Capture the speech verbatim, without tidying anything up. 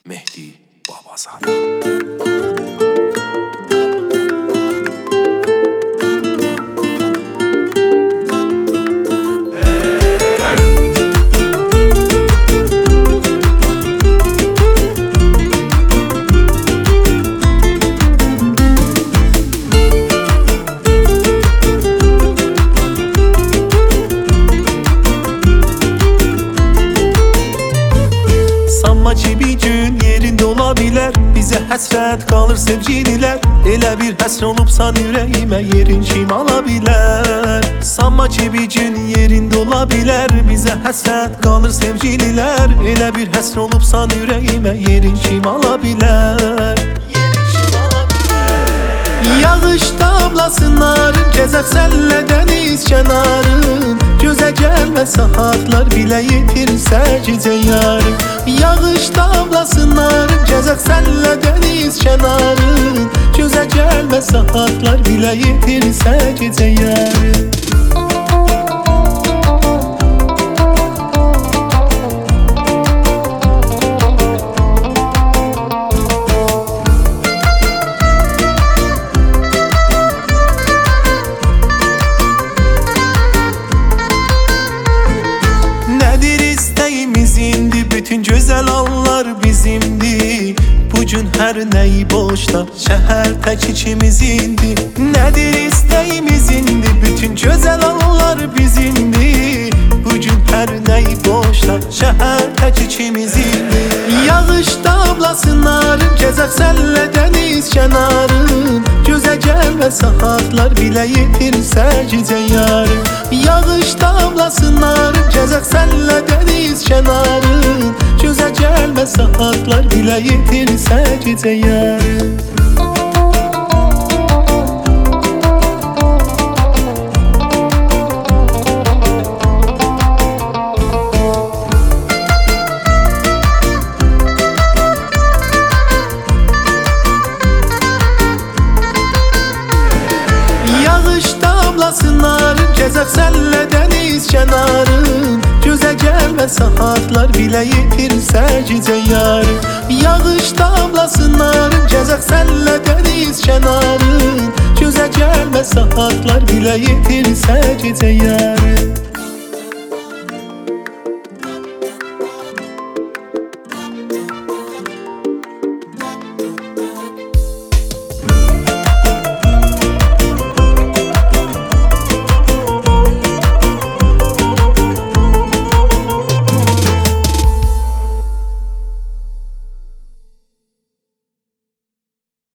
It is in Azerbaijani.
Mehdi Babazad. Sanma ki bir gün yerinde ola bilər, bizə həsrət qalır sevgililər. Elə bir həsr olubsan ürəyimə, yerin kim ala bilər? Sanma ki bir gün yerində ola bilər, bizə həsrət qalır sevgililər. Elə bir həsr olubsan ürəyimə, yerin kim ala bilər? Yağış damlasınların gəzər sənlə dəniz kənarın. Gözə gəlmə saatlar bilə yetirsə gecə yarın. Yağış damlasınların gəzər sənlə dəniz kənarın. Gözə gəlmə saatlar bilə yetirsə gecə yarın. Bütün gözəl anlar bizimdi. Bugün hər nəyi boşda, şəhər tək ikimizindi. Nədir istəyimiz indi? Bütün gözəl anlar bizimdi. Bugün hər nəyi boşda, şəhər tək ikimizindi. Yağış damlasınların gəzər sənlə dəniz kənarın. Gözə gəlmə saatlar bilə yetirsə gecə yarın. Yağış damlasınların gəzər sənlə dəniz kənarın. Gözə gəlmə saatlar bilə yetirsə gecə yarın. Yağış damlasınların gəzər sənlə dəniz kənarın. Gözə gəlmə saatlar bilə yetirsə gecə yarın. Yağış damlasınların gəzər sənlə dəniz kənarın. Gözə gəlmə saatlar bilə yetirsə gecə yarın.